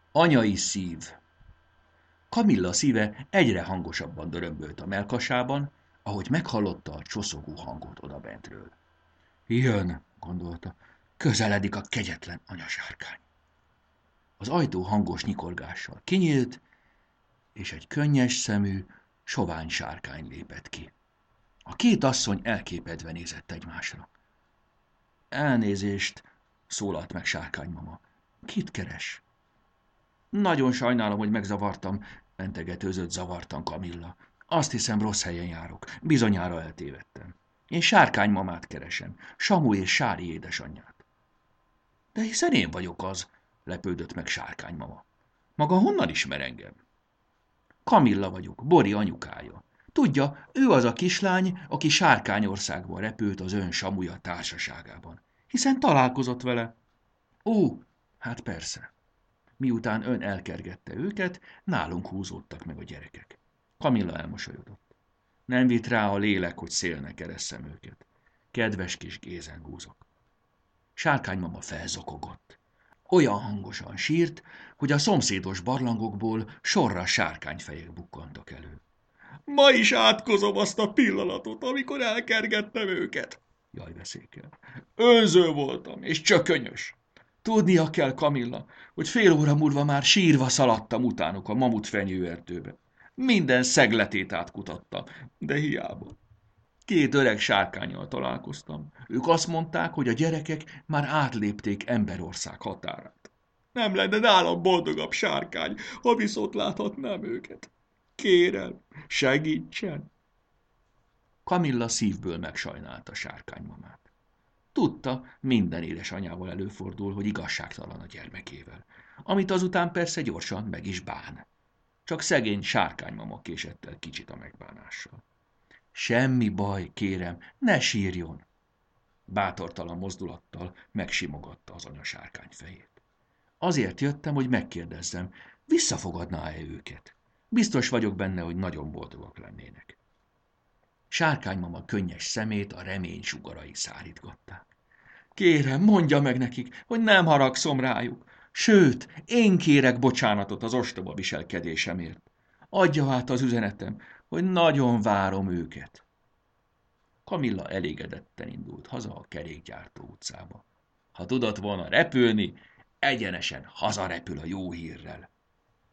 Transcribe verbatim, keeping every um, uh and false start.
Anyai szív. Kamilla szíve egyre hangosabban dörömbölt a mellkasában, ahogy meghallotta a csoszogó hangot odabentről. Jön, gondolta, közeledik a kegyetlen anyasárkány. Az ajtó hangos nyikorgással kinyílt, és egy könnyes szemű, sovány sárkány lépett ki. A két asszony elképedve nézett egymásra. Elnézést, szólalt meg sárkánymama. Kit keres? Nagyon sajnálom, hogy megzavartam, mentegetőzött zavartan Kamilla. Azt hiszem, rossz helyen járok. Bizonyára eltévedtem. Én sárkánymamát keresem, Samu és Sári édesanyját. De hiszen én vagyok az, lepődött meg sárkánymama. Maga honnan ismer engem? Kamilla vagyok, Bori anyukája. Tudja, ő az a kislány, aki Sárkányországban repült az ön Samuja társaságában. Hiszen találkozott vele. Ó, hát persze. Miután ön elkergette őket, nálunk húzódtak meg a gyerekek. Kamilla elmosolyodott. Nem vitt rá a lélek, hogy szélnek eresszem őket. Kedves kis gézengúzok. Sárkánymama felzokogott. Olyan hangosan sírt, hogy a szomszédos barlangokból sorra sárkányfejek bukkantak elő. Ma is átkozom azt a pillanatot, amikor elkergettem őket. Jaj, veszékel. Önző voltam, és csökönyös. Tudnia kell, Kamilla, hogy fél óra múlva már sírva szaladtam utánuk a mamut fenyőerdőbe. Minden szegletét átkutattam, de hiába. Két öreg sárkánnyal találkoztam. Ők azt mondták, hogy a gyerekek már átlépték Emberország határát. Nem lenne nálam boldogabb sárkány, ha viszont láthatnám őket. Kérem, segítsen! Kamilla szívből megsajnálta sárkánymamát. Tudta, minden édesanyával előfordul, hogy igazságtalan a gyermekével, amit azután persze gyorsan meg is bán. Csak szegény sárkánymama késett el kicsit a megbánással. Semmi baj, kérem, ne sírjon! Bátortalan mozdulattal megsimogatta az anya sárkány fejét. Azért jöttem, hogy megkérdezzem, visszafogadná-e őket? Biztos vagyok benne, hogy nagyon boldogok lennének. Sárkánymama könnyes szemét a remény sugarai szárítgatták. Kérem, mondja meg nekik, hogy nem haragszom rájuk. Sőt, én kérek bocsánatot az ostoba viselkedésemért. Adja át az üzenetem, hogy nagyon várom őket. Kamilla elégedetten indult haza a kerékgyártó utcába. Ha tudott volna repülni, egyenesen hazarepül a jó hírrel.